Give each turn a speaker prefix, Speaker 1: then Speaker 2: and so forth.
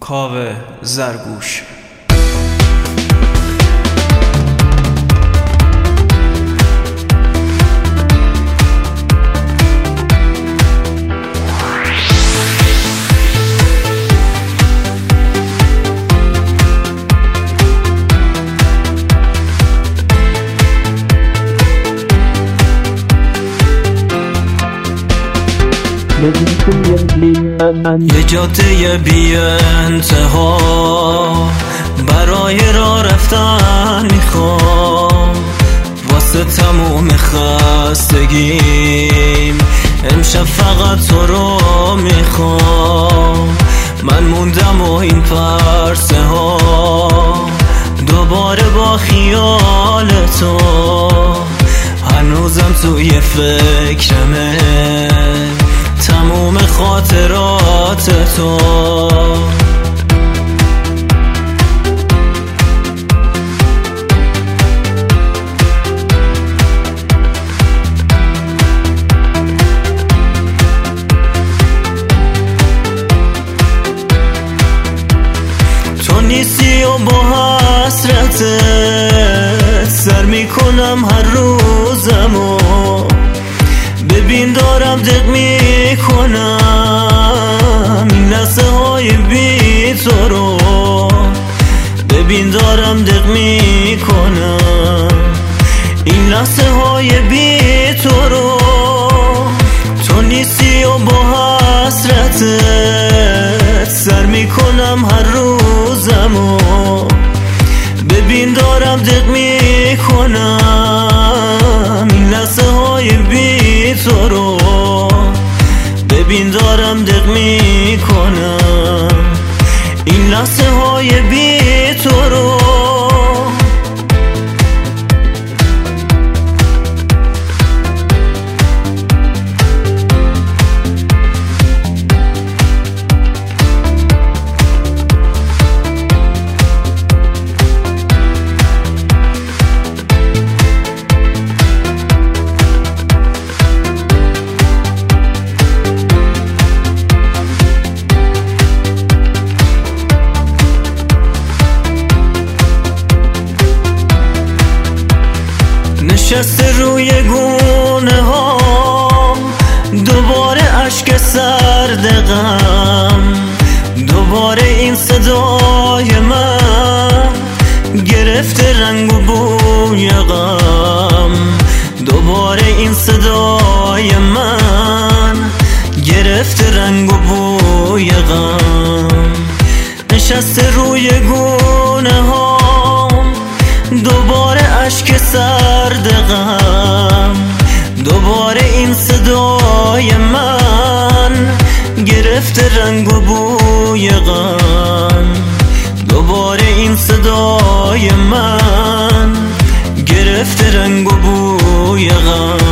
Speaker 1: کاوه زرگوش.
Speaker 2: یه جاده بی انتها برای راه رفتن میخوام، واسه تموم خستگیم امشب فقط تو رو میخوام. من موندم و این پرسه ها دوباره با خیال تو، هنوزم توی فکرمه تموم خاطرات تو. تو نیستی و با حسرتت سر میکنم هر روزمو، ببین دارم دق میکنم این لحظه های بی تو رو، ببین دارم دق میکنم این لحظه های بی تو رو. تو نیستی و با حسرتت سر میکنم هر روزمو، ببین دارم دق میکنم این لحظه های بی تو رو، ببین دارم دق میکنم این لحظه های بی تو رو. نشسته روی گونه هام دوباره اشک سرد غم، دوباره این صدای من گرفته رنگ و بوی غم، دوباره این صدای من گرفته رنگ و بوی غم. نشسته روی گونه هام دوباره اشک سرد غم، دوباره این صدای من گرفته رنگ و بوی غم، دوباره این صدای من گرفته رنگ و بوی غم.